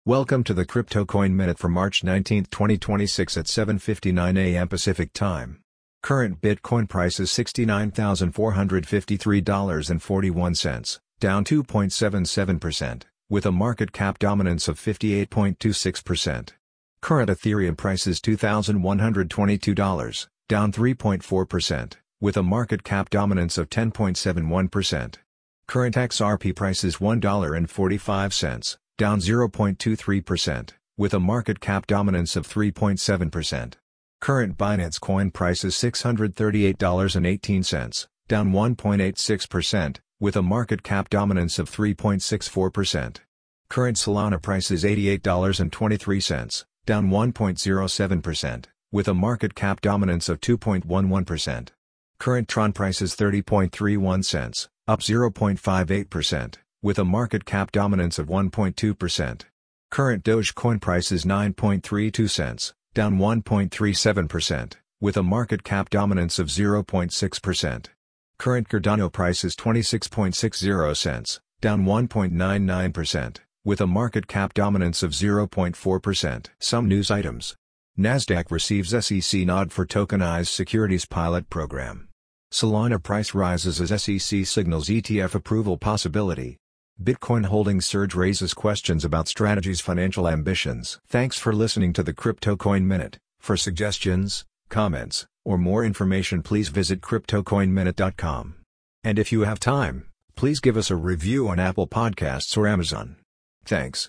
Welcome to the Crypto Coin Minute for March 19, 2026 at 7:59 a.m. Pacific Time. Current Bitcoin price is $69,453.41, down 2.77%, with a market cap dominance of 58.26%. Current Ethereum price is $2,122, down 3.4%, with a market cap dominance of 10.71%. Current XRP price is $1.45, down 0.23%, with a market cap dominance of 3.7%. Current Binance Coin price is $638.18, down 1.86%, with a market cap dominance of 3.64%. Current Solana price is $88.23, down 1.07%, with a market cap dominance of 2.11%. Current Tron price is 30.31 cents, up 0.58%. with a market cap dominance of 1.2%. Current Dogecoin price is 9.32 cents, down 1.37%, with a market cap dominance of 0.6%. Current Cardano price is 26.60 cents, down 1.99%, with a market cap dominance of 0.4%. Some news items. Nasdaq receives SEC nod for tokenized securities pilot program. Solana price rises as SEC signals ETF approval possibility. Bitcoin holdings surge raises questions about Strategy's financial ambitions. Thanks for listening to the Crypto Coin Minute. For suggestions, comments, or more information, please visit CryptoCoinMinute.com. And if you have time, please give us a review on Apple Podcasts or Amazon. Thanks.